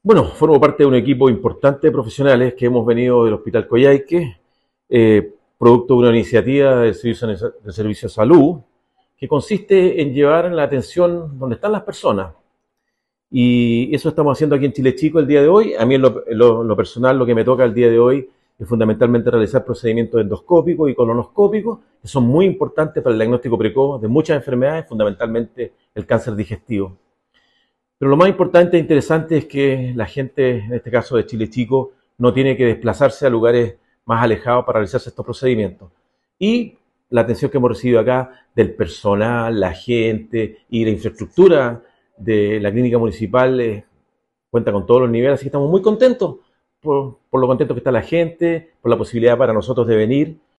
Bueno, formo parte de un equipo importante de profesionales que hemos venido del Hospital Coyhaique, producto de una iniciativa del Servicio de Salud, que consiste en llevar la atención donde están las personas. Y eso estamos haciendo aquí en Chile Chico el día de hoy. A mí en lo personal lo que me toca el día de hoy es fundamentalmente realizar procedimientos endoscópicos y colonoscópicos, que son muy importantes para el diagnóstico precoz de muchas enfermedades, fundamentalmente el cáncer digestivo. Pero lo más importante e interesante es que la gente, en este caso de Chile Chico, no tiene que desplazarse a lugares más alejados para realizarse estos procedimientos. Y la atención que hemos recibido acá del personal, la gente y la infraestructura de la clínica municipal cuenta con todos los niveles, así que estamos muy contentos por lo contento que está la gente, por la posibilidad para nosotros de venir